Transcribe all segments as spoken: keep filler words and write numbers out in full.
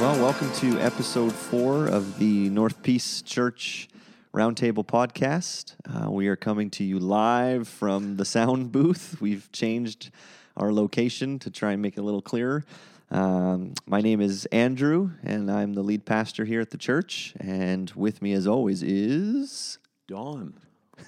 Well, welcome to episode four of the North Peace Church Roundtable podcast. Uh, we are coming to you live from the sound booth. We've changed our location to try and make it a little clearer. Um, my name is Andrew, and I'm the lead pastor here at the church. And with me, as always, is Don,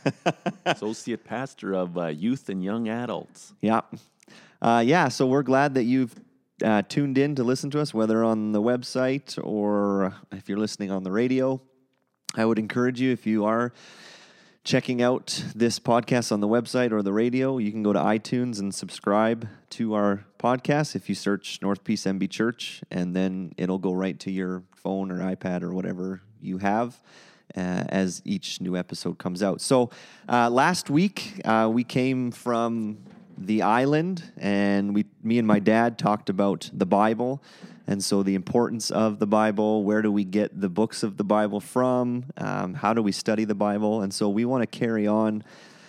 associate pastor of uh, youth and young adults. Yeah. Uh, yeah, so we're glad that you've uh, tuned in to listen to us, whether on the website or if you're listening on the radio. I would encourage you, if you are checking out this podcast on the website or the radio, you can go to iTunes and subscribe to our podcast. If you search North Peace M B Church, and then it'll go right to your phone or iPad or whatever you have uh, as each new episode comes out. So uh, last week, uh, we came from the island, and we, me and my dad talked about the Bible, and so the importance of the Bible. Where do we get the books of the Bible from? Um, how do we study the Bible? And so we want to carry on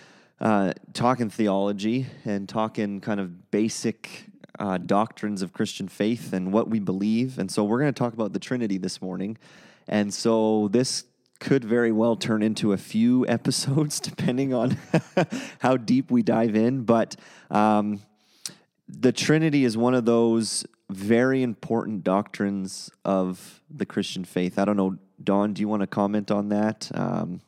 uh, talking theology and talking kind of basic uh, doctrines of Christian faith and what we believe. And so we're going to talk about the Trinity this morning. And so this could very well turn into a few episodes, depending on how deep we dive in. But um, the Trinity is one of those very important doctrines of the Christian faith. I don't know, Don, do you want to comment on that? Um,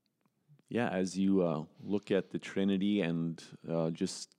yeah, as you uh, look at the Trinity and uh, just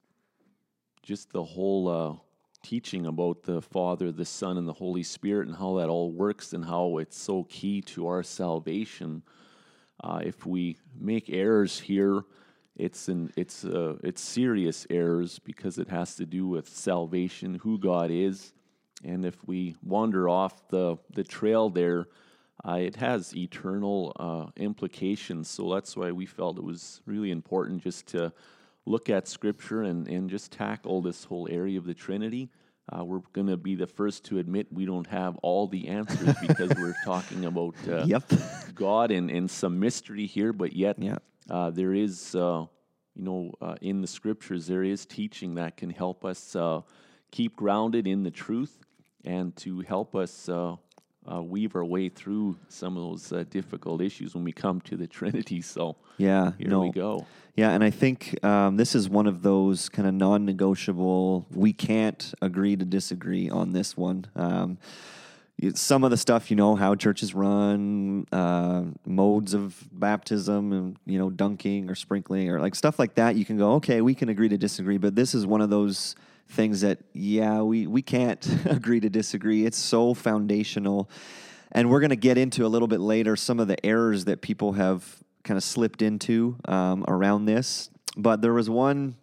just the whole uh, teaching about the Father, the Son, and the Holy Spirit, and how that all works, and how it's so key to our salvation. Uh, if we make errors here, it's an, it's uh, it's serious errors, because it has to do with salvation, who God is, and if we wander off the the trail there, uh, it has eternal uh, implications. So that's why we felt it was really important just to look at Scripture and, and just tackle this whole area of the Trinity. Uh, we're going to be the first to admit we don't have all the answers, because we're talking about uh, yep. God and, and some mystery here, but yet yeah. uh, there is, uh, you know, uh, in the Scriptures, there is teaching that can help us uh, keep grounded in the truth, and to help us uh, uh, weave our way through some of those uh, difficult issues when we come to the Trinity. So yeah, here no. we go. Yeah, and I think um, this is one of those kind of non-negotiable, we can't agree to disagree on this one. Um, some of the stuff, you know, how churches run, uh, modes of baptism, and, you know, dunking or sprinkling, or like stuff like that, you can go, okay, we can agree to disagree, but this is one of those things that, yeah, we, we can't agree to disagree. It's so foundational, and we're going to get into a little bit later some of the errors that people have kind of slipped into um, around this. But there was one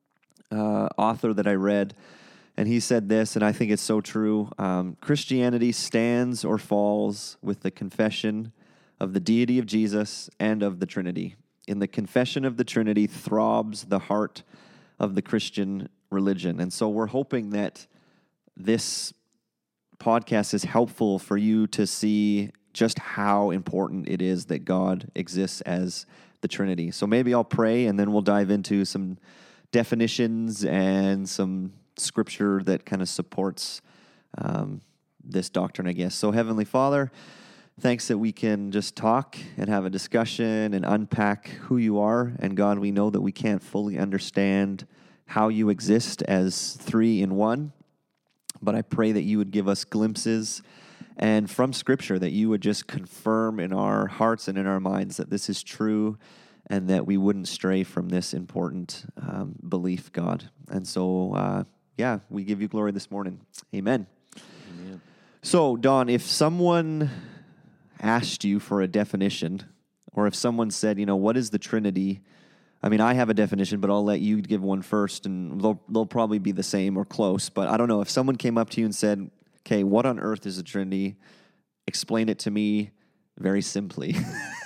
uh, author that I read, and he said this, and I think it's so true. Um, Christianity stands or falls with the confession of the deity of Jesus and of the Trinity. In the confession of the Trinity throbs the heart of the Christian religion. And so we're hoping that this podcast is helpful for you to see just how important it is that God exists as the Trinity. So maybe I'll pray, and then we'll dive into some definitions and some scripture that kind of supports um, this doctrine, I guess. So Heavenly Father, thanks that we can just talk and have a discussion and unpack who you are. And God, we know that we can't fully understand how you exist as three in one, but I pray that you would give us glimpses, and from Scripture, that you would just confirm in our hearts and in our minds that this is true, and that we wouldn't stray from this important um, belief, God. And so, uh, yeah, we give you glory this morning. Amen. Amen. So, Don, if someone asked you for a definition, or if someone said, you know, what is the Trinity? I mean, I have a definition, but I'll let you give one first, and they'll, they'll probably be the same or close. But I don't know, if someone came up to you and said, okay, what on earth is a Trinity? Explain it to me very simply.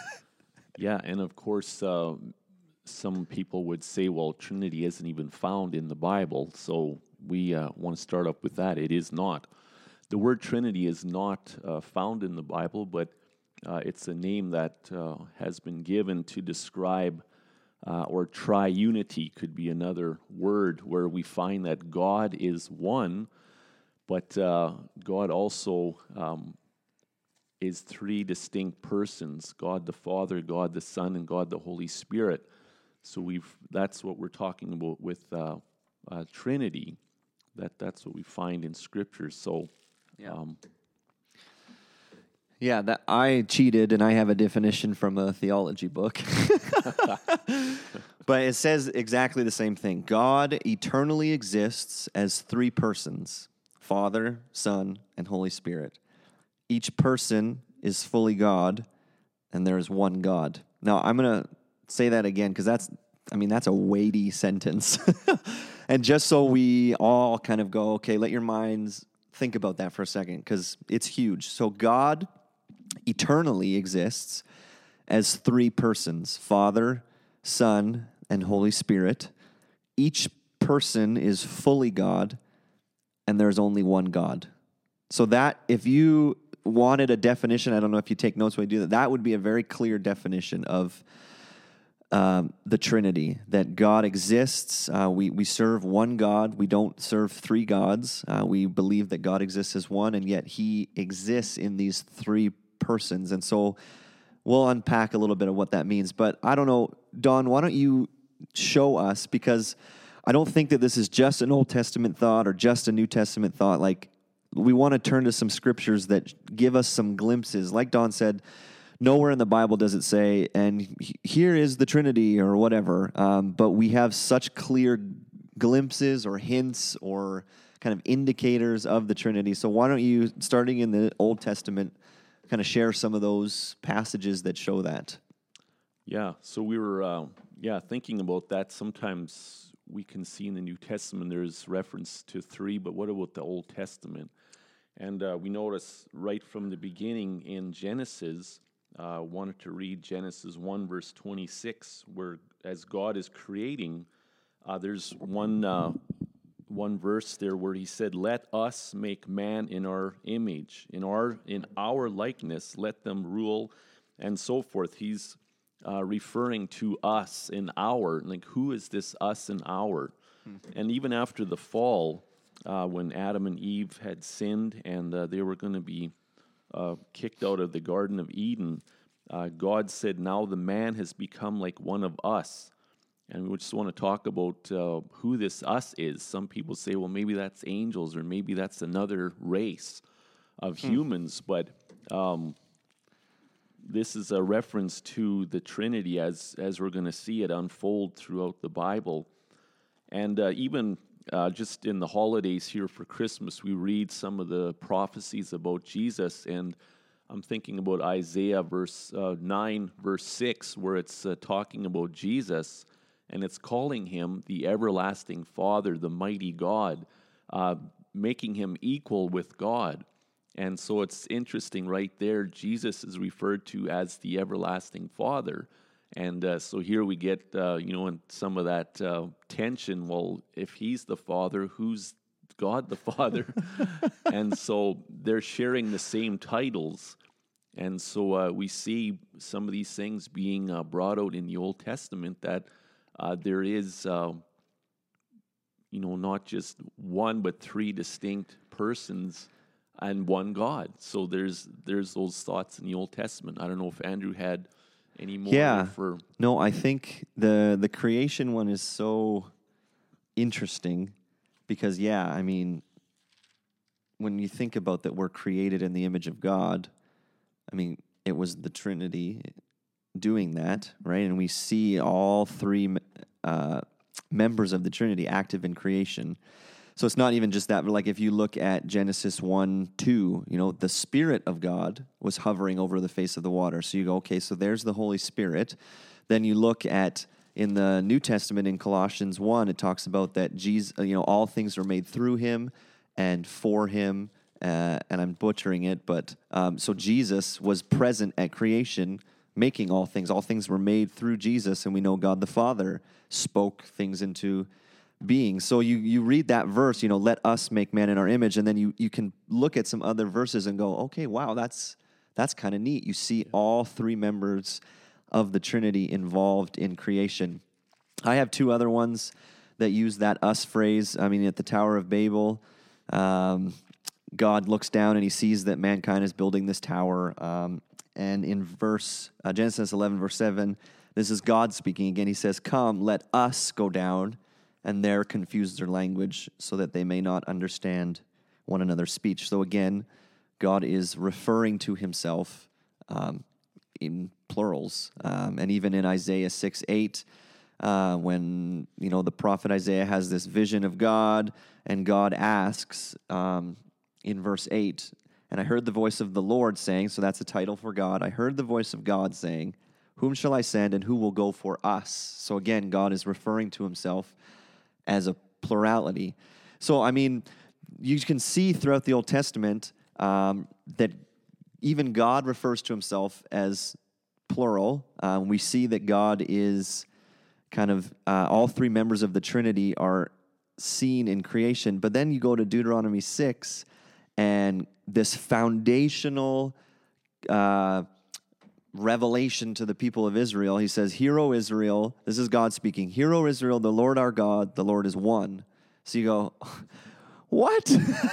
Yeah, and of course, uh, some people would say, well, Trinity isn't even found in the Bible, so we uh, want to start up with that. It is not. The word Trinity is not uh, found in the Bible, but uh, it's a name that uh, has been given to describe, uh, or triunity could be another word, where we find that God is one, but uh, God also um, is three distinct persons: God the Father, God the Son, and God the Holy Spirit. So we've that's what we're talking about with uh, uh, Trinity. That that's what we find in Scripture. So. Yeah. Um, Yeah, that I cheated and I have a definition from a theology book. But it says exactly the same thing. God eternally exists as three persons: Father, Son, and Holy Spirit. Each person is fully God, and there is one God. Now, I'm going to say that again because that's, I mean, that's a weighty sentence. And just so we all kind of go, okay, let your minds think about that for a second because it's huge. So God eternally exists as three persons: Father, Son, and Holy Spirit. Each person is fully God, and there's only one God. So that, if you wanted a definition, I don't know if you take notes when you do that, that would be a very clear definition of um, the Trinity, that God exists. Uh, we, we serve one God. We don't serve three gods. Uh, we believe that God exists as one, and yet he exists in these three persons. And so we'll unpack a little bit of what that means. But I don't know, Don, why don't you show us, because I don't think that this is just an Old Testament thought or just a New Testament thought. Like, we want to turn to some scriptures that give us some glimpses. Like Don said, nowhere in the Bible does it say, and here is the Trinity or whatever, um, but we have such clear glimpses or hints or kind of indicators of the Trinity. So why don't you, starting in the Old Testament, kind of share some of those passages that show that? Yeah, so we were, uh, yeah, thinking about that. Sometimes we can see in the New Testament there's reference to three, but what about the Old Testament? And uh, we notice right from the beginning in Genesis, I uh, wanted to read Genesis one, verse twenty-six, where as God is creating, uh, there's one uh, one verse there where he said, "Let us make man in our image, in our in our likeness, let them rule," and so forth. He's uh, referring to us in our, like, who is this us and our? Mm-hmm. And even after the fall, uh, when Adam and Eve had sinned and uh, they were going to be uh, kicked out of the Garden of Eden, uh, God said, "Now the man has become like one of us." And we just want to talk about uh, who this us is. Some people say, well, maybe that's angels, or maybe that's another race of hmm. humans. But um, this is a reference to the Trinity as as we're going to see it unfold throughout the Bible. And uh, even uh, just in the holidays here for Christmas, we read some of the prophecies about Jesus. And I'm thinking about Isaiah verse uh, nine, verse six, where it's uh, talking about Jesus. And it's calling him the everlasting Father, the mighty God, uh, making him equal with God. And so it's interesting right there, Jesus is referred to as the everlasting Father. And uh, so here we get, uh, you know, in some of that uh, tension, well, if he's the Father, who's God the Father? And so they're sharing the same titles. And so uh, we see some of these things being uh, brought out in the Old Testament, that Uh, there is, uh, you know, not just one, but three distinct persons and one God. So there's there's those thoughts in the Old Testament. I don't know if Andrew had any more. Yeah. For no, I think the the creation one is so interesting because, yeah, I mean, when you think about that we're created in the image of God, I mean, it was the Trinity doing that, right? And we see all three uh, members of the Trinity active in creation. So it's not even just that, but like if you look at Genesis one, two, you know, the Spirit of God was hovering over the face of the water. So you go, okay, so there's the Holy Spirit. Then you look at, in the New Testament, in Colossians one, it talks about that Jesus, you know, all things were made through him and for him, uh, and I'm butchering it, but um, so Jesus was present at creation, making all things. All things were made through Jesus, and we know God the Father spoke things into being. So you you read that verse, you know, let us make man in our image, and then you you can look at some other verses and go, okay, wow, that's that's kind of neat. You see all three members of the Trinity involved in creation. I have two other ones that use that us phrase. I mean, at the Tower of Babel, um, God looks down and he sees that mankind is building this tower. Um, and in verse uh, Genesis eleven, verse seven, this is God speaking again. He says, "Come, let us go down and there confuse their language so that they may not understand one another's speech." So again, God is referring to himself um, in plurals. Um, and even in Isaiah six eight, uh, when, you know, the prophet Isaiah has this vision of God, and God asks um, in verse eight, "And I heard the voice of the Lord saying," so that's a title for God, "I heard the voice of God saying, whom shall I send and who will go for us?" So again, God is referring to himself as a plurality. So, I mean, you can see throughout the Old Testament um, that even God refers to himself as plural. Um, we see that God is kind of, uh, all three members of the Trinity are seen in creation. But then you go to Deuteronomy six, and this foundational uh, revelation to the people of Israel. He says, "Hear, O Israel," this is God speaking, "Hear, O Israel, the Lord our God, the Lord is one." So you go, what?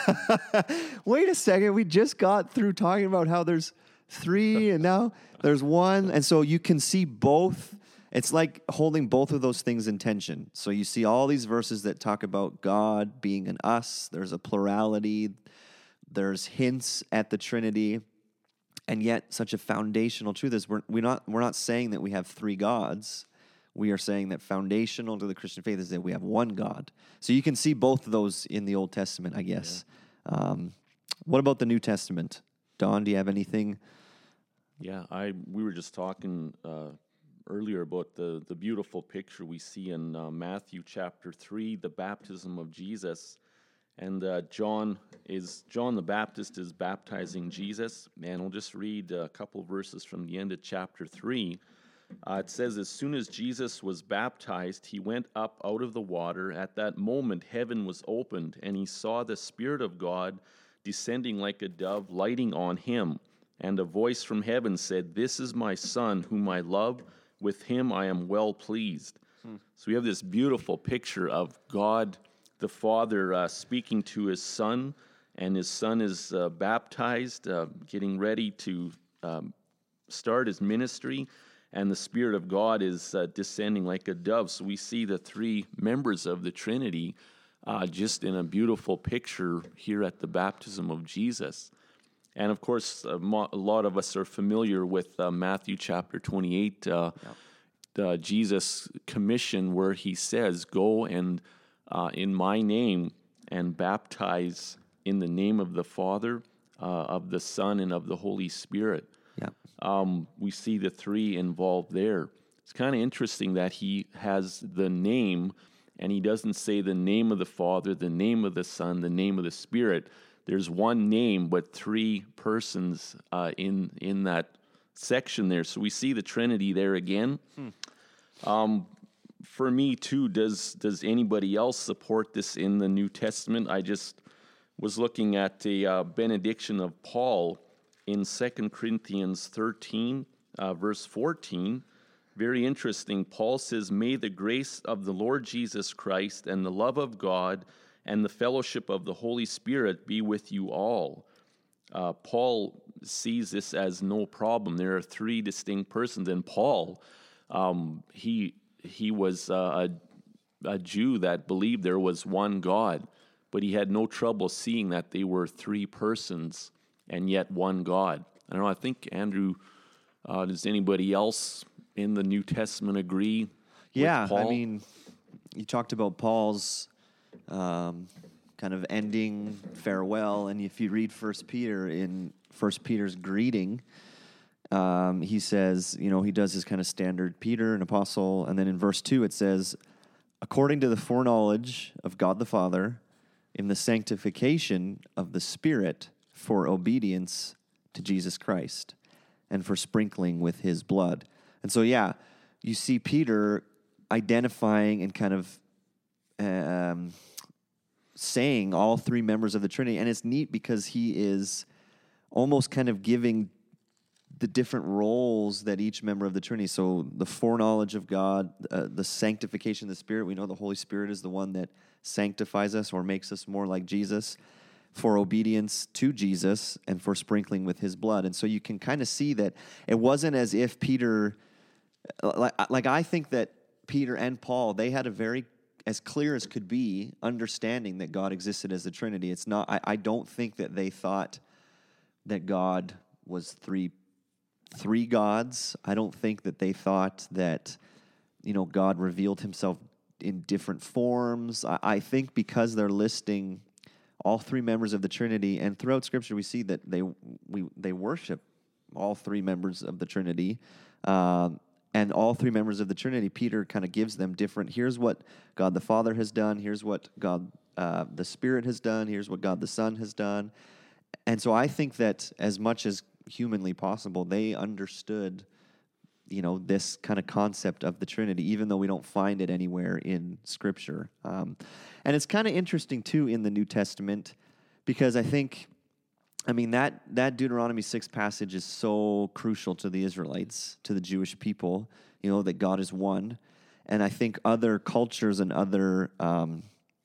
Wait a second, we just got through talking about how there's three and now there's one. And so you can see both. It's like holding both of those things in tension. So you see all these verses that talk about God being an us. There's a plurality. There's hints at the Trinity. And yet, such a foundational truth is we're, we're not we're not saying that we have three gods. We are saying that foundational to the Christian faith is that we have one God. So you can see both of those in the Old Testament, I guess. Yeah. Um, what about the New Testament? Don, do you have anything? Yeah, I we were just talking uh, earlier about the, the beautiful picture we see in uh, Matthew chapter three, the baptism of Jesus. And uh, John is John the Baptist is baptizing Jesus. And we'll just read a couple verses from the end of chapter three. Uh, it says, "As soon as Jesus was baptized, he went up out of the water. At that moment, heaven was opened, and he saw the Spirit of God descending like a dove, lighting on him. And a voice from heaven said, 'This is my Son, whom I love. With him I am well pleased.'" Hmm. So we have this beautiful picture of God the Father uh, speaking to his Son, and his Son is uh, baptized, uh, getting ready to um, start his ministry, and the Spirit of God is uh, descending like a dove. So we see the three members of the Trinity uh, just in a beautiful picture here at the baptism of Jesus. And of course, uh, mo- a lot of us are familiar with uh, Matthew chapter twenty-eight, uh, yep. the Jesus commission, where he says, "Go and Uh, in my name and baptize in the name of the Father, uh, of the Son, and of the Holy Spirit." Yeah. Um, we see the three involved there. It's kind of interesting that he has the name, and he doesn't say the name of the Father, the name of the Son, the name of the Spirit. There's one name, but three persons uh, in in that section there. So we see the Trinity there again. Hmm. Um, For me, too, does does anybody else support this in the New Testament? I just was looking at the uh, benediction of Paul in Second Corinthians thirteen, uh, verse fourteen. Very interesting. Paul says, "May the grace of the Lord Jesus Christ and the love of God and the fellowship of the Holy Spirit be with you all." Uh, Paul sees this as no problem. There are three distinct persons. And Paul, um, he... He was uh, a, a Jew that believed there was one God, but he had no trouble seeing that they were three persons and yet one God. I don't know, I think, Andrew, uh, does anybody else in the New Testament agree yeah, with Paul? I mean, you talked about Paul's um, kind of ending farewell, and if you read First Peter, in First Peter's greeting, Um, he says, you know, he does his kind of standard Peter, an apostle, and then in verse two it says, "According to the foreknowledge of God the Father, in the sanctification of the Spirit, for obedience to Jesus Christ, and for sprinkling with his blood." And so, yeah, you see Peter identifying and kind of um, saying all three members of the Trinity, and it's neat because he is almost kind of giving the different roles that each member of the Trinity. So the foreknowledge of God, uh, the sanctification of the Spirit. We know the Holy Spirit is the one that sanctifies us or makes us more like Jesus. for obedience to Jesus and for sprinkling with his blood. And so you can kind of see that it wasn't as if Peter, like, like I think that Peter and Paul, they had a very, as clear as could be, understanding that God existed as the Trinity. It's not, I, I don't think that they thought that God was three, three gods. I don't think that they thought that, you know, God revealed himself in different forms. I, I think because they're listing all three members of the Trinity, and throughout Scripture we see that they we they worship all three members of the Trinity, um, and all three members of the Trinity, Peter kind of gives them different, here's what God the Father has done, here's what God uh, the Spirit has done, here's what God the Son has done. And so I think that as much as humanly possible, they understood, you know, this kind of concept of the Trinity, even though we don't find it anywhere in Scripture. Um, and it's kind of interesting, too, in the New Testament, because I think, I mean, that, that Deuteronomy six passage is so crucial to the Israelites, to the Jewish people, you know, that God is one. And I think other cultures and other um,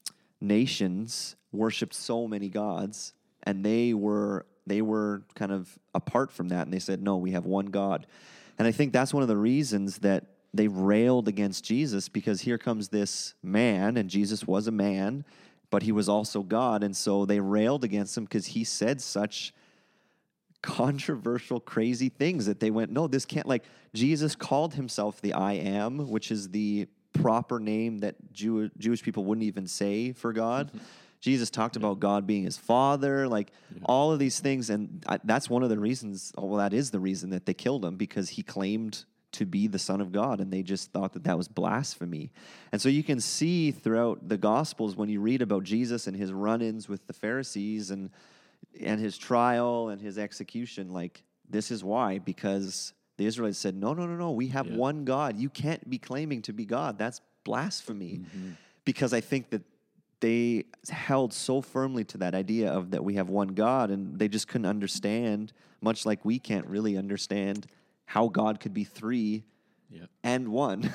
nations worshiped so many gods, and they were they were kind of apart from that, and they said, no, we have one God. And I think that's one of the reasons that they railed against Jesus, because here comes this man, and Jesus was a man, but he was also God. And so they railed against him because he said such controversial, crazy things that they went, no, this can't, like, Jesus called himself the I Am, which is the proper name that Jew, Jewish people wouldn't even say for God. Mm-hmm. Jesus talked yeah. about God being his father, like yeah. all of these things. And I, that's one of the reasons, well, that is the reason that they killed him, because he claimed to be the Son of God, and they just thought that that was blasphemy. And so you can see throughout the Gospels, when you read about Jesus and his run-ins with the Pharisees and and his trial and his execution, like, this is why, because the Israelites said, no, no, no, no, we have yeah. one God. You can't be claiming to be God. That's blasphemy. Mm-hmm. Because I think that they held so firmly to that idea of that we have one God, and they just couldn't understand, much like we can't really understand how God could be three yeah. and one.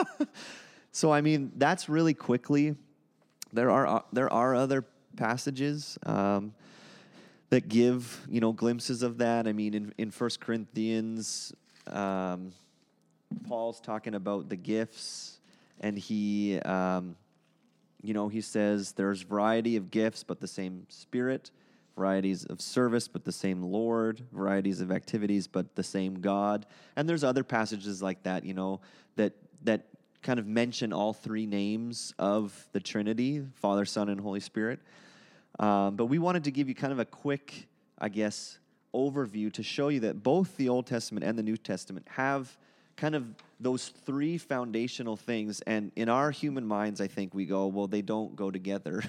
So, I mean, that's really quickly. There are uh, there are other passages um, that give, you know, glimpses of that. I mean, in, in First Corinthians, um, Paul's talking about the gifts, and he... Um, You know, he says there's variety of gifts, but the same Spirit, varieties of service, but the same Lord, varieties of activities, but the same God. And there's other passages like that, you know, that that kind of mention all three names of the Trinity, Father, Son, and Holy Spirit. Um, but we wanted to give you kind of a quick, I guess, overview to show you that both the Old Testament and the New Testament have kind of those three foundational things. And in our human minds, I think we go, well, they don't go together,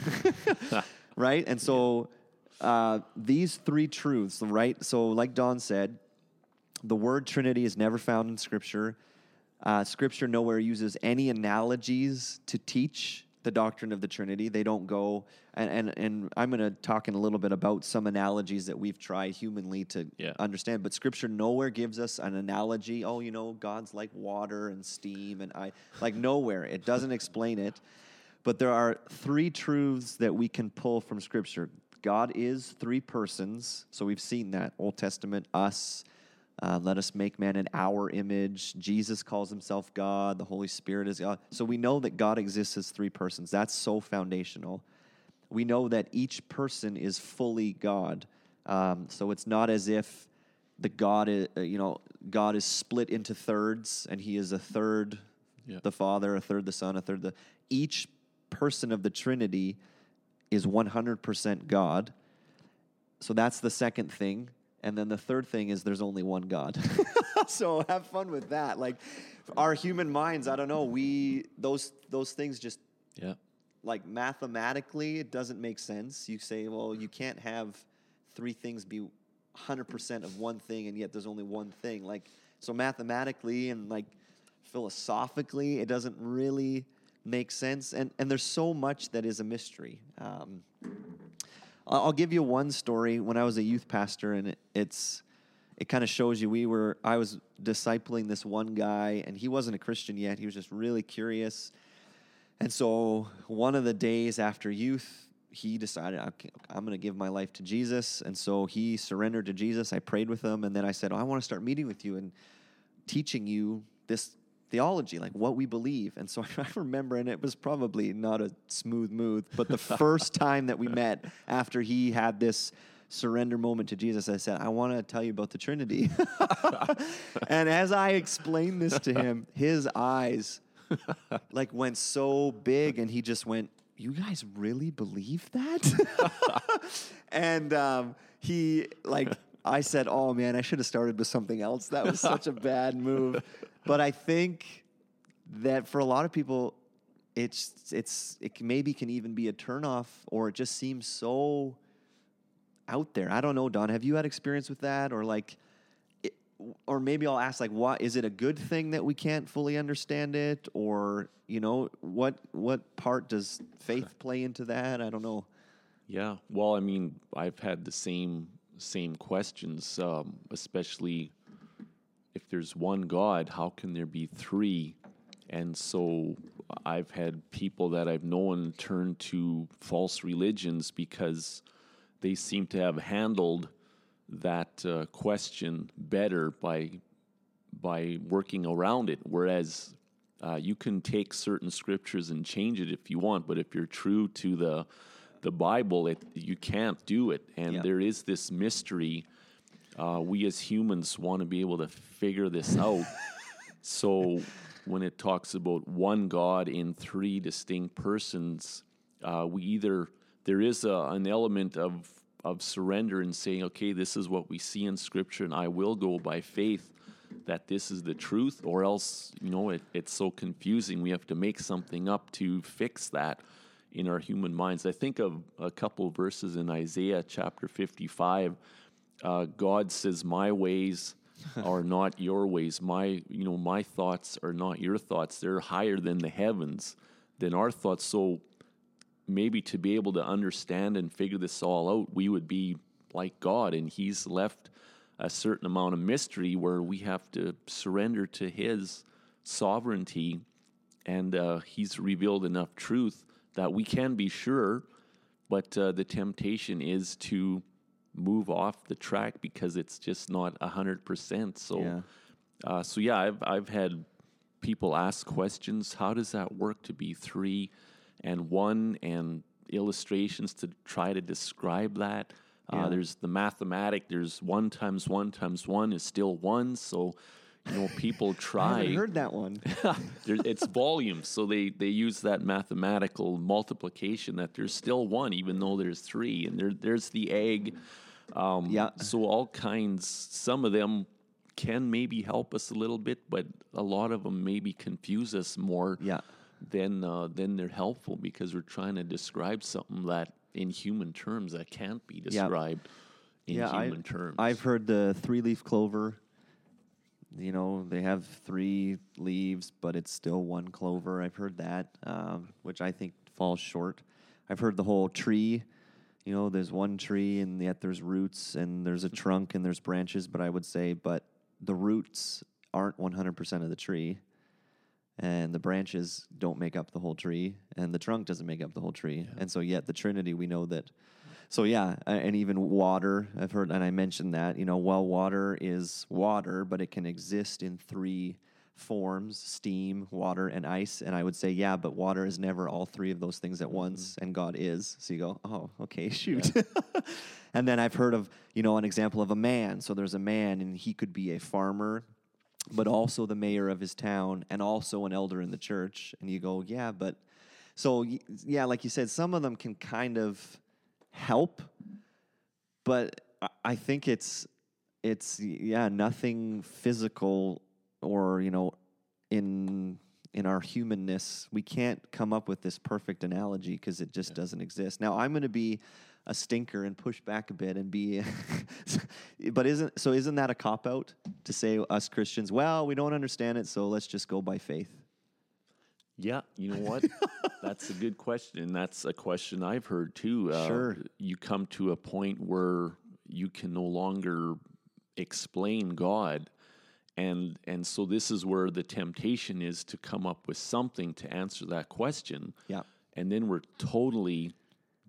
right? And so uh, these three truths, right? So like Don said, the word Trinity is never found in Scripture. Uh, Scripture nowhere uses any analogies to teach the doctrine of the Trinity. They don't go, and and, and I'm going to talk in a little bit about some analogies that we've tried humanly to yeah. understand, but Scripture nowhere gives us an analogy, oh, you know, God's like water and steam, and I, like nowhere. It doesn't explain it, but there are three truths that we can pull from Scripture. God is three persons, so we've seen that, Old Testament, us, Uh, let us make man in our image. Jesus calls himself God. The Holy Spirit is God. So we know that God exists as three persons. That's so foundational. We know that each person is fully God. Um, so it's not as if the God is, you know, God is split into thirds, and he is a third yeah. the Father, a third the Son, a third the... Each person of the Trinity is one hundred percent God. So that's the second thing. And then the third thing is there's only one God. So have fun with that. Like, our human minds, I don't know, we, those those things just, yeah. like, mathematically, it doesn't make sense. You say, well, you can't have three things be one hundred percent of one thing, and yet there's only one thing. Like, so mathematically and, like, philosophically, it doesn't really make sense. And, and there's so much that is a mystery. Um I'll give you one story. When I was a youth pastor, and it, it's it kind of shows you, we were I was discipling this one guy, and he wasn't a Christian yet. He was just really curious. And so one of the days after youth, he decided, okay, I'm going to give my life to Jesus. And so he surrendered to Jesus. I prayed with him. And then I said, oh, I want to start meeting with you and teaching you this theology, like what we believe. And so I remember, and it was probably not a smooth move, but the first time that we met after he had this surrender moment to Jesus, I said, I want to tell you about the Trinity. And as I explained this to him, his eyes like went so big, and he just went, you guys really believe that? And um, he, like, I said, oh, man, I should have started with something else. That was such a bad move. But I think that for a lot of people, it's, it's, it can, maybe can even be a turnoff, or it just seems so out there. I don't know, Don, have you had experience with that? Or like, it, or maybe I'll ask, like, what, is it a good thing that we can't fully understand it? Or, you know, what, what part does faith play into that? I don't know. Yeah. Well, I mean, I've had the same, same questions, um, especially if there's one God, how can there be three? And so I've had people that I've known turn to false religions because they seem to have handled that uh, question better by by working around it. Whereas uh, you can take certain scriptures and change it if you want, but if you're true to the the Bible, it you can't do it. And Yeah. there is this mystery. Uh, we as humans want to be able to figure this out. So when it talks about one God in three distinct persons, uh, we either there is a, an element of of surrender and saying, okay, this is what we see in Scripture, and I will go by faith that this is the truth, or else, you know, it, it's so confusing. We have to make something up to fix that in our human minds. I think of a couple of verses in Isaiah chapter fifty-five. Uh, God says, "My ways are not your ways. My, you know, my thoughts are not your thoughts. They're higher than the heavens, than our thoughts." So maybe to be able to understand and figure this all out, we would be like God, and He's left a certain amount of mystery where we have to surrender to His sovereignty, and uh, He's revealed enough truth that we can be sure, but uh, the temptation is to move off the track because it's just not a hundred percent. So, Yeah. Uh, so yeah, I've I've had people ask questions. How does that work to be three and one, and illustrations to try to describe that? Yeah. Uh, there's the mathematic. There's one times one times one is still one. So, you know, people try. I haven't heard that one. There, it's volume, so they, they use that mathematical multiplication that there's still one, even though there's three, and there there's the egg. Um, Yeah. So all kinds. Some of them can maybe help us a little bit, but a lot of them maybe confuse us more. Yeah. Than uh, then they're helpful because we're trying to describe something that in human terms that can't be described in yeah, human I, terms. I've heard the three-leaf clover. You know, they have three leaves, but it's still one clover. I've heard that, um, which I think falls short. I've heard the whole tree. You know, there's one tree, and yet there's roots, and there's a trunk, and there's branches. But I would say, but the roots aren't one hundred percent of the tree, and the branches don't make up the whole tree, and the trunk doesn't make up the whole tree. Yeah. And so yet the Trinity, we know that. So yeah, and even water, I've heard, and I mentioned that, you know, well, water is water, but it can exist in three forms: steam, water, and ice. And I would say, yeah, but water is never all three of those things at once, mm-hmm. and God is. So you go, oh, okay, shoot. Yeah. And then I've heard of, you know, an example of a man. So there's a man, and he could be a farmer, but also the mayor of his town, and also an elder in the church. And you go, yeah, but, so, yeah, like you said, some of them can kind of help, but I think it's, it's, yeah, nothing physical or, you know, in, in our humanness, we can't come up with this perfect analogy because it just yeah. doesn't exist. Now, I'm going to be a stinker and push back a bit and be, but isn't, so isn't that a cop-out to say us Christians, well, we don't understand it, so let's just go by faith? Yeah, you know what? That's a good question, and that's a question I've heard too. Uh, sure. You come to a point where you can no longer explain God, and and so this is where the temptation is to come up with something to answer that question. Yeah. And then we're totally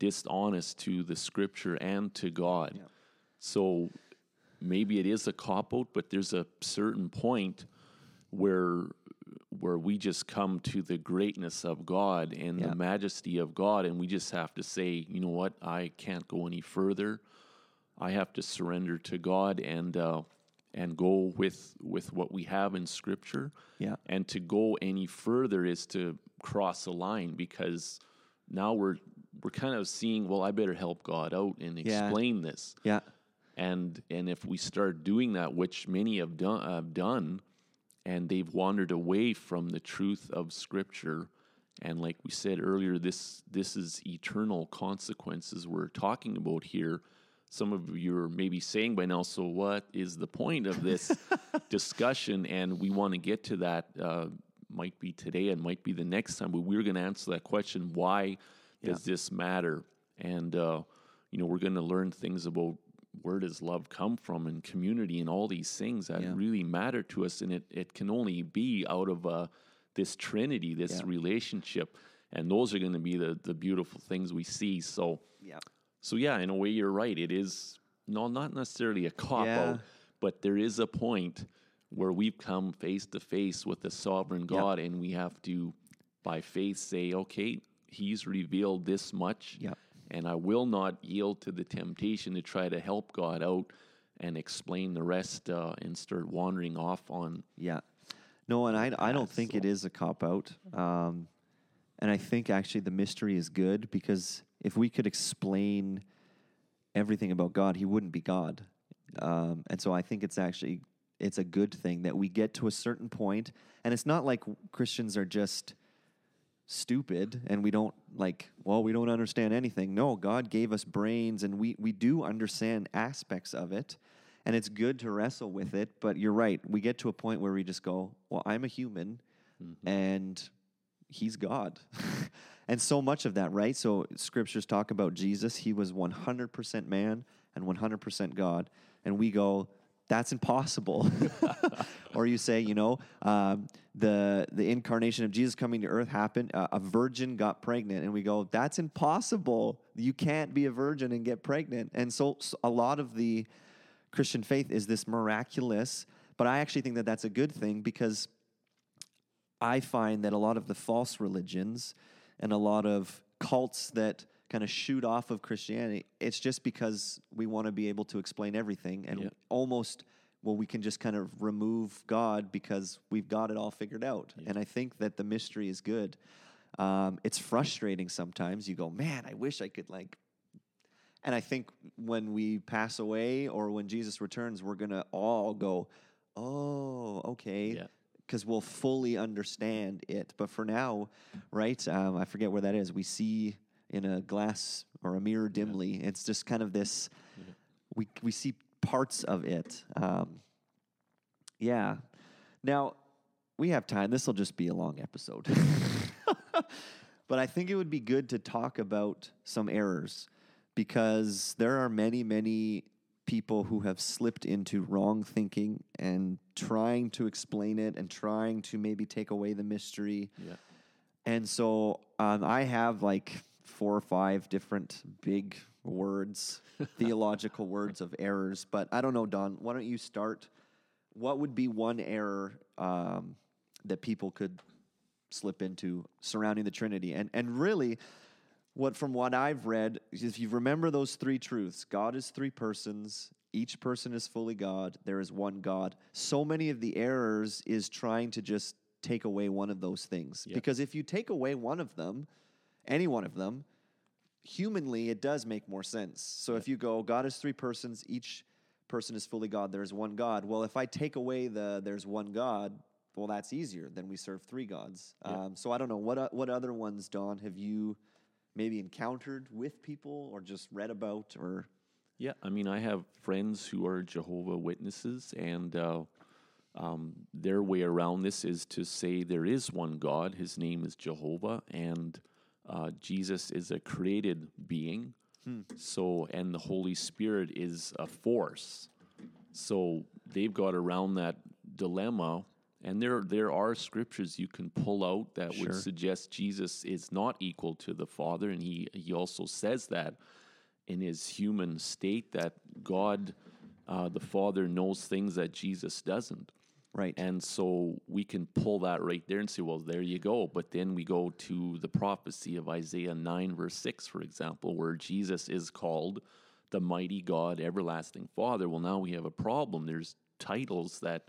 dishonest to the Scripture and to God. Yeah. So maybe it is a cop-out, but there's a certain point where where we just come to the greatness of God and Yeah. the majesty of God, and we just have to say, you know what, I can't go any further. I have to surrender to God and uh, and go with with what we have in Scripture. Yeah. And to go any further is to cross a line, because now we're we're kind of seeing, well, I better help God out and Yeah. explain this. Yeah. And and if we start doing that, which many have done, have done, and they've wandered away from the truth of Scripture, and like we said earlier, this this is eternal consequences we're talking about here. Some of you are maybe saying by now, so what is the point of this discussion? And we want to get to that. Uh, might be today and might be the next time, but we're going to answer that question. Why does Yeah. this matter? And, uh, you know, we're going to learn things about where does love come from and community and all these things that Yeah. really matter to us. And it, it can only be out of uh, this Trinity, this Yeah. relationship. And those are going to be the, the beautiful things we see. So, Yeah. so yeah, in a way, you're right. It is no, not necessarily a cop Yeah. out, but there is a point where we've come face to face with the sovereign God, and we have to, by faith, say, okay, He's revealed this much, Yep. and I will not yield to the temptation to try to help God out and explain the rest uh, and start wandering off on. Yeah. No, and I, I don't Yeah, think so- it is a cop-out. Um, and I think actually the mystery is good, because if we could explain everything about God, He wouldn't be God. Um, and so I think it's actually, it's a good thing that we get to a certain point, and it's not like Christians are just stupid and we don't like, well, we don't understand anything. No, God gave us brains, and we, we do understand aspects of it, and it's good to wrestle with it. But you're right. We get to a point where we just go, well, I'm a human and He's God. And so much of that, right? So scriptures talk about Jesus. He was one hundred percent man and one hundred percent God. And we go, that's impossible. Or you say, you know, um, the the incarnation of Jesus coming to earth happened. Uh, a virgin got pregnant, and we go, that's impossible. You can't be a virgin and get pregnant. And so, so a lot of the Christian faith is this miraculous, but I actually think that that's a good thing, because I find that a lot of the false religions and a lot of cults that kind of shoot off of Christianity, it's just because we want to be able to explain everything, and Yeah. almost, well, we can just kind of remove God because we've got it all figured out. And I think that the mystery is good. Um, it's frustrating sometimes. You go, man, I wish I could like. And I think when we pass away or when Jesus returns, we're going to all go, oh, okay. Yeah. Because we'll fully understand it. But for now, right, um, I forget where that is. We see in a glass or a mirror dimly. Yeah. It's just kind of this, yeah. we we see parts of it. Um, yeah. Now, we have time. This will just be a long episode. But I think it would be good to talk about some errors, because there are many, many people who have slipped into wrong thinking and trying to explain it and trying to maybe take away the mystery. Yeah. And so um, I have like four or five different big words, theological words of errors. But I don't know, Don, why don't you start? What would be one error um, that people could slip into surrounding the Trinity? And and really, what from what I've read, if you remember those three truths, God is three persons, each person is fully God, there is one God. So many of the errors is trying to just take away one of those things. Yeah. Because if you take away one of them, any one of them, humanly, it does make more sense. So yeah. if you go, God is three persons, each person is fully God, there is one God. Well, if I take away the there's one God, well, that's easier. Then we serve three gods. Yeah. Um, so I don't know. What what other ones, Don, have you maybe encountered with people or just read about? Or Yeah, I mean, I have friends who are Jehovah Witnesses, and uh, um, their way around this is to say there is one God. His name is Jehovah, and uh, Jesus is a created being. Hmm. So, and the Holy Spirit is a force. So they've got around that dilemma, And there there are scriptures you can pull out that Sure. would suggest Jesus is not equal to the Father, and he he also says that in his human state, that God, uh, the Father, knows things that Jesus doesn't. Right. And so we can pull that right there and say, well, there you go. But then we go to the prophecy of Isaiah nine, verse six, for example, where Jesus is called the mighty God, everlasting Father. Well, now we have a problem. There's titles that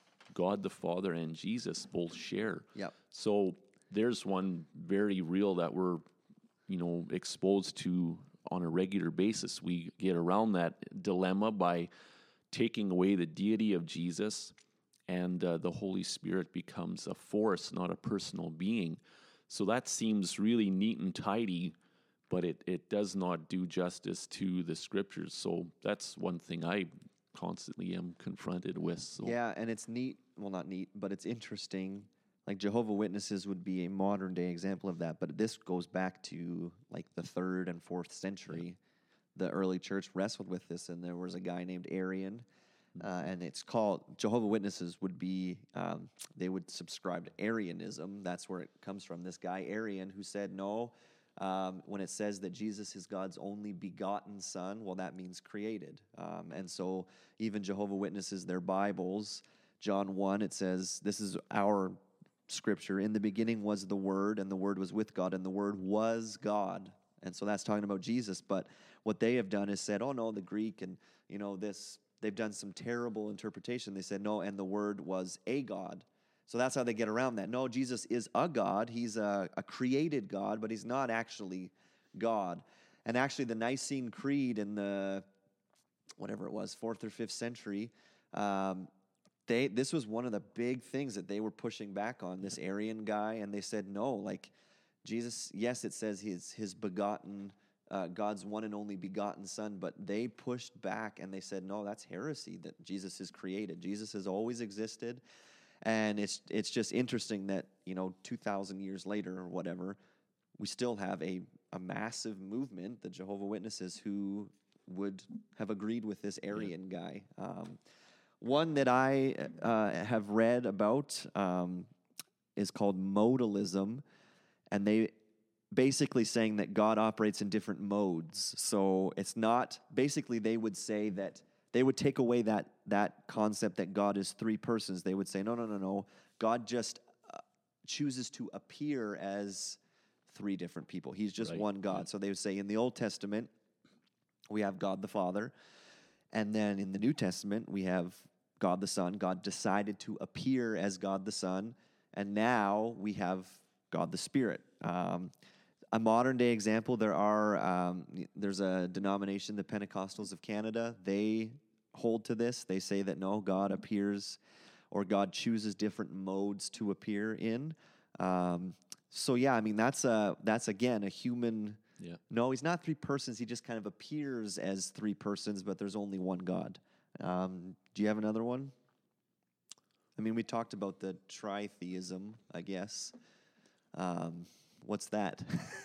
God the Father and Jesus both share. Yep. So there's one very real that we're, you know, exposed to on a regular basis. We get around that dilemma by taking away the deity of Jesus, and uh, the Holy Spirit becomes a force, not a personal being. So that seems really neat and tidy, but it, it does not do justice to the scriptures. So that's one thing I constantly am confronted with. So. Yeah, and it's neat. Well, not neat, but it's interesting. Like Jehovah Witnesses would be a modern day example of that, but this goes back to like the third and fourth century. Yeah. The early church wrestled with this, and there was a guy named Arian, uh, and it's called Jehovah Witnesses would be um, they would subscribe to Arianism. That's where it comes from. This guy Arian who said no. Um, when it says that Jesus is God's only begotten Son, well, that means created. Um, and so even Jehovah Witnesses, their Bibles, John one, it says, this is our scripture, in the beginning was the Word, and the Word was with God, and the Word was God. And so that's talking about Jesus. But what they have done is said, oh, no, the Greek and, you know, this, they've done some terrible interpretation. They said, no, and the Word was a God. So that's how they get around that. No, Jesus is a God. He's a, a created God, but he's not actually God. And actually, the Nicene Creed in the, whatever it was, fourth or fifth century, um, they this was one of the big things that they were pushing back on, this Arian guy. And they said, no, like Jesus, yes, it says he's his begotten, uh, God's one and only begotten Son, but they pushed back and they said, no, that's heresy, that Jesus is created. Jesus has always existed. And it's it's just interesting that, you know, two thousand years later or whatever, we still have a, a massive movement, the Jehovah Witnesses, who would have agreed with this Arian yeah. guy. Um, one that I uh, have read about um, is called modalism, and they basically saying that God operates in different modes. So it's not, basically they would say that they would take away that that concept that God is three persons. They would say, no, no, no, no. God just uh, chooses to appear as three different people. He's just right. one God. Yeah. So they would say in the Old Testament, we have God the Father. And then in the New Testament, we have God the Son. God decided to appear as God the Son. And now we have God the Spirit. Um, a modern day example, there are um, there's a denomination, the Pentecostals of Canada. They hold to this. They say that no, God appears, or God chooses different modes to appear in. Um, so yeah, I mean that's a that's again a human. Yeah. No, he's not three persons. He just kind of appears as three persons, but there's only one God. Um, do you have another one? I mean, we talked about the tritheism, I guess. Um, what's that?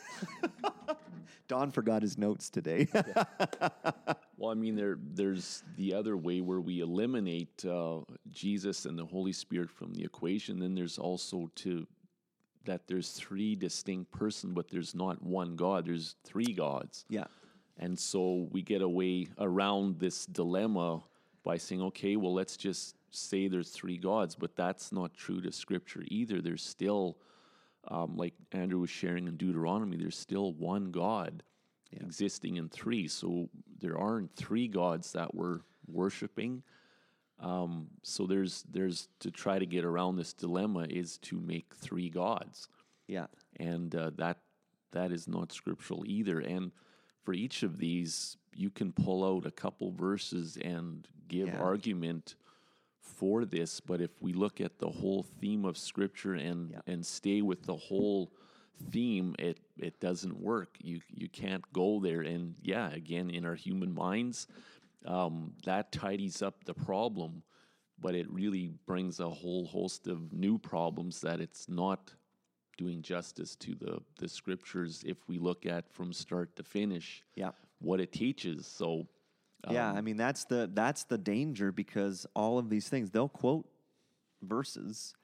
Don forgot his notes today. Yeah. Well, I mean, there there's the other way where we eliminate uh, Jesus and the Holy Spirit from the equation. Then there's also to that there's three distinct persons, but there's not one God. There's three gods. Yeah. And so we get away around this dilemma by saying, okay, well, let's just say there's three gods, but that's not true to Scripture either. There's still, um, like Andrew was sharing in Deuteronomy, there's still one God yeah. existing in three. So there aren't three gods that we're worshiping. Um, so there's there's to try to get around this dilemma is to make three gods. Yeah. And uh, that that is not scriptural either. And for each of these, you can pull out a couple verses and give yeah. argument for this. But if we look at the whole theme of Scripture and yeah. and stay with the whole theme, it it doesn't work. You you can't go there. And yeah, again, in our human minds, um, that tidies up the problem, but it really brings a whole host of new problems that it's not doing justice to the, the Scriptures if we look at from start to finish yeah. what it teaches. So um, yeah, I mean that's the that's the danger, because all of these things, they'll quote verses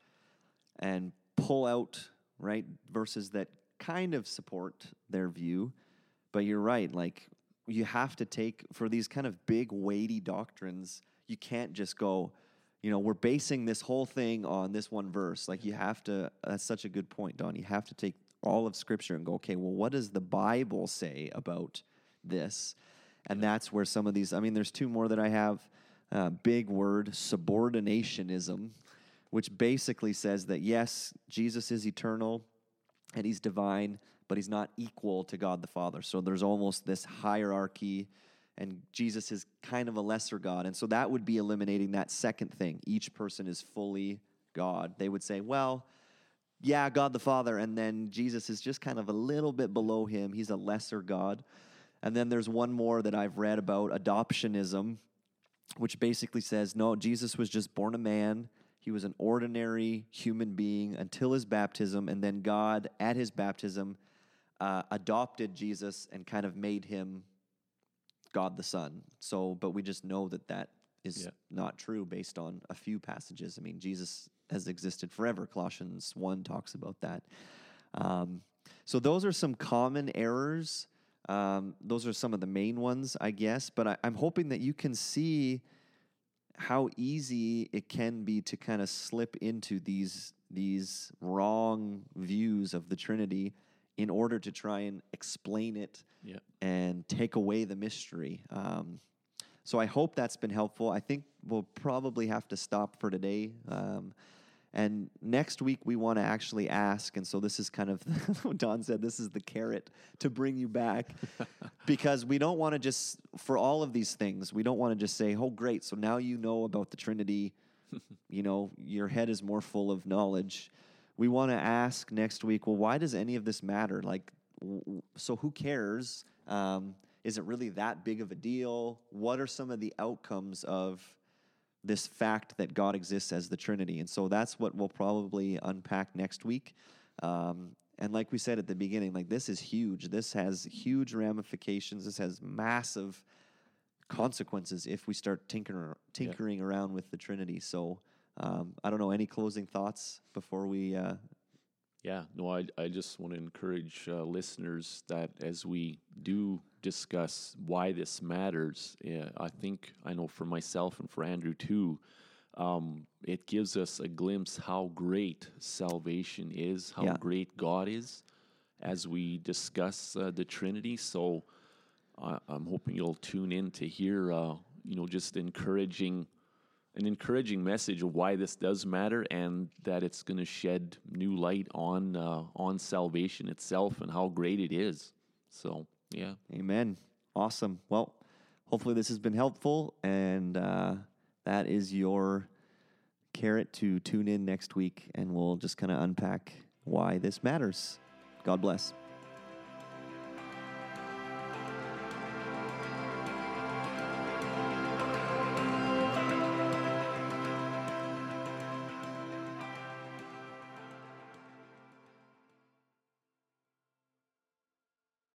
and pull out, right, verses that kind of support their view. But you're right, like you have to take, for these kind of big, weighty doctrines, you can't just go, you know, we're basing this whole thing on this one verse. Like you have to, that's such a good point, Don. You have to take all of Scripture and go, okay, well, what does the Bible say about this? And that's where some of these, I mean, there's two more that I have. Uh, big word, subordinationism, which basically says that, yes, Jesus is eternal and he's divine, but he's not equal to God the Father. So there's almost this hierarchy, and Jesus is kind of a lesser God. And so that would be eliminating that second thing. Each person is fully God. They would say, well, yeah, God the Father, and then Jesus is just kind of a little bit below him. He's a lesser God. And then there's one more that I've read about, adoptionism, which basically says, no, Jesus was just born a man. He was an ordinary human being until his baptism, and then God, at his baptism, uh, adopted Jesus and kind of made him God the Son. So, but we just know that that is yeah. not true based on a few passages. I mean, Jesus has existed forever. Colossians one talks about that. Um, so those are some common errors. Um, those are some of the main ones, I guess. But I, I'm hoping that you can see how easy it can be to kind of slip into these these wrong views of the Trinity in order to try and explain it yeah. and take away the mystery. Um, so I hope that's been helpful. I think we'll probably have to stop for today. Um, and next week we want to actually ask, and so this is kind of, Don said, this is the carrot to bring you back, because we don't want to just, for all of these things, we don't want to just say, oh, great, so now you know about the Trinity, you know, your head is more full of knowledge. We want to ask next week, well, why does any of this matter? Like, w- so who cares? Um, is it really that big of a deal? What are some of the outcomes of this fact that God exists as the Trinity? And so that's what we'll probably unpack next week. Um, and like we said at the beginning, like this is huge. This has huge ramifications. This has massive consequences if we start tinkering, tinkering yeah. around with the Trinity. So um, I don't know, any closing thoughts before we... Uh, Yeah, no, I I just want to encourage uh, listeners that as we do discuss why this matters, uh, I think, I know for myself and for Andrew too, um, it gives us a glimpse how great salvation is, how yeah. great God is, as we discuss uh, the Trinity. So uh, I'm hoping you'll tune in to hear, uh, you know, just encouraging an encouraging message of why this does matter, and that it's going to shed new light on uh, on salvation itself and how great it is. So, yeah. Amen. Awesome. Well, hopefully this has been helpful, and uh, that is your carrot to tune in next week, and we'll just kind of unpack why this matters. God bless.